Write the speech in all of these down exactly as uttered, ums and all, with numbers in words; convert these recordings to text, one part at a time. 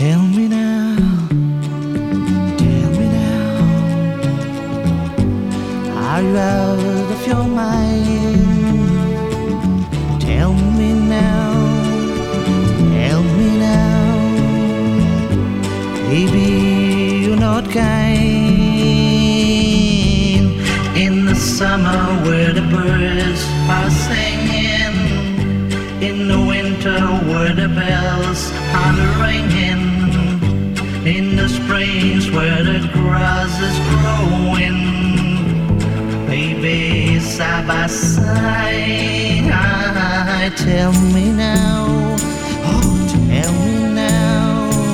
Tell me now, tell me now, are you out of your mind? Tell me now, tell me now, baby, you're not kind. In the summer where the birds are singing, in the winter where the bells are ringing, in the springs where the grass is growing, baby, side by side. Tell me now, oh, tell me now,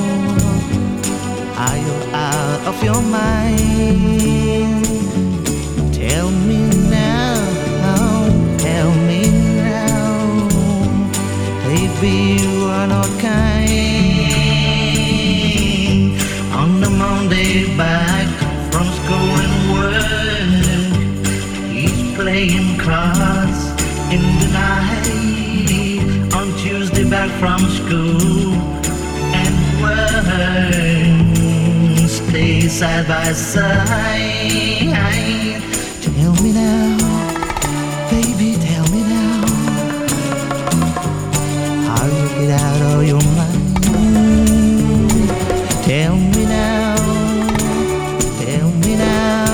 are you out of your mind? Tell me now, tell me now, baby, you are not kind. On the Monday back from school and work, he's playing cards in the night. On Tuesday back from school and work, stay side by side. Tell me now, baby, tell me now, how you get out of your mind? Tell me now, tell me now,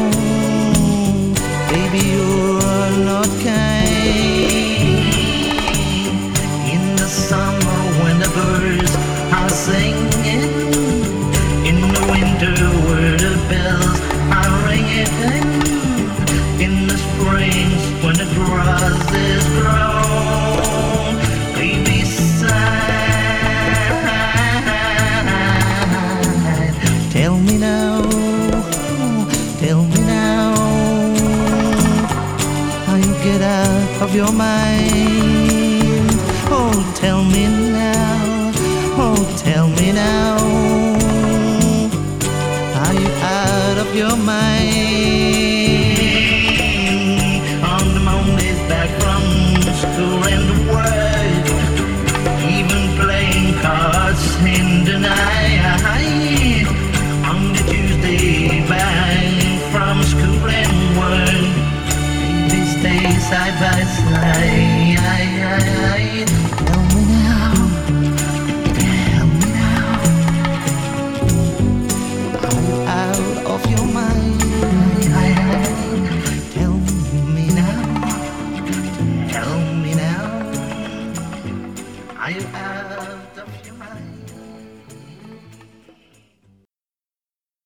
baby, you're not kind. In the summer when the birds are singing, in the winter where the bells are ringing, in the springs when the grass is grown, baby, side. Tell me now, tell me now, how you get out of your mind?